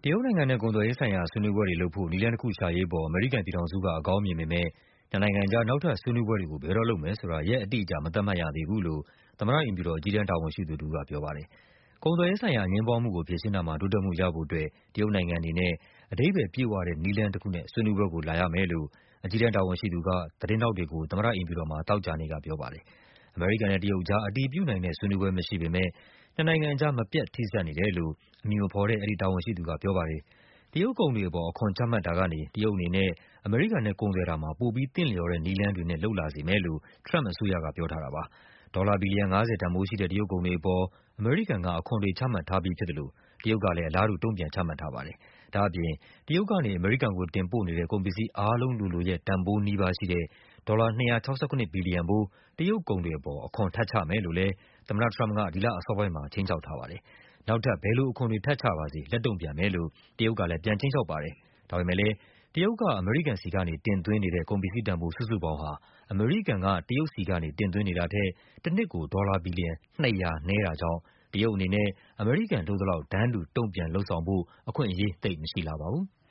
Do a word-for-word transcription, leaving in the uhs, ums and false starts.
တရုတ်နိုင်ငံနဲ့ကုန်သွယ်ရေးဆိုင်ရာဆွေးနွေးပွဲတွေလုပ်ဖို့နည်းလမ်းတစ်ခုရှာရေးပေါ်အမေရိကန်ပြည်ထောင်စုကအကောင်းမြင်ပေမဲ့နှစ်နိုင်ငံကြားနောက်ထပ်ဆွေးနွေးပွဲတွေကိုဘယ်တော့လုပ်မယ်ဆိုတာရက်အတိအကျမသတ်မှတ်ရသေးဘူးလို့သမ္မတအိမ်ဖြူတော်အကြီးတန်းတာဝန်ရှိသူတစ်ဦးကပြောပါတယ်။ကုန်သွယ်ရေးဆိုင်ရာအငြင်းပွားမှုကိုဖြေရှင်းတာမှာတိုးတက်မှုရဖို့အတွက်တရုတ်နိုင်ငံအနေနဲ့အဓိပ္ပာယ်ပြည့်ဝတဲ့နည်းလမ်းတစ်ခုနဲ့ဆွေးနွေးပွဲကိုလာရမယ်လို့အကြီးတန်းတာဝန်ရှိသူကသတင်းထောက်တွေကိုသမ္မတအိမ်ဖြူတော်မှာသောကြာနေ့ကပြောပါတယ်။အမေရိကန်နဲ့တရုတ်ကြားအတည်ပြုနိုင်တဲ့ဆွေးနွေးပွဲမရှိပေမဲ့နှစ်နိုင်ငံကြားမပြတ်ထိစပ်နေတယ်လို့အမည်မဖော်တဲ့အဲဒီတာဝန်ရှိသူကပြောပါတယ်။တရုတ်ကုန်တွေအပေါ်အခွန်ချမှတ်တာကနေတရုတ်အနေနဲ့အမေရိကန်နဲ့ကုန်သွယ်တာမှာပိုပြီးသင့်လျော်တဲ့နည်းလမ်းတွေနဲ့လုပ်လာစေမယ်လို့ထရမ့်အစိုးရကပြောထားတာပါ။ဒေါ်လာဘီလီယံငါးဆယ်တန်ဖိုးရှိတဲ့တရုတ်ကုန်တွေအပေါ်အမေရိကန်ကအခွန်တွေချမှတ်ထားပြီးဖြစ်သလိုတရုတ်ကလည်းအလားတူတုန့်ပြန်ချမှတ်ထားပါတယ်။ဒါ့အပြင်တရုတ်ကနေအမေရိကန်ကိုတင်ပို့နေတဲ့ကုန်ပစ္စည်းအားလုံးလိုလိုရဲ့တန်ဖိုးနီးပါးရှိတဲ့ဒေါ်လာ၂၆၇ ဘီလီယံဖိုးတရုတ်ကုန်တွေအပေါ်အခွန်ထပ်ချမယ်လို့လည်းသမ္မတထရမ့်ကဒီလအစောပိုင်းမှာခြိမ်းခြောက်ထားပါတယ်။နောက်ထပ်ဘယ်လိုအခွန်တွေထပ်ချပါစေလက်တုန့်ပြန်မယ်လို့တရုတ်ကလည်းပြန်ခြိမ်းခြောက်ပါတယ်။ဒါပေမဲ့လည်းတရုတ်ကအမေရိကန်ဆီကနေတင်သွင်းနေတဲ့ကုန်ပစ္စည်းတန်ဖိုးစုစုပေါင်းဟာအမေရိကန်ကတရုတ်ဆီကနေတင်သွင်းနေတာထက်တနှစ်ကိုဒေါ်လာဘီလီယံနှစ်ရာနည်းတာကြောင့်တရုတ်အနေနဲ့အမေရိကန်လုပ်သလောက်တန်းတူတုန့်ပြန်လုပ်ဆောင်ဖို့အခွင့်အရေးသိပ်မရှိလှပါဘူး။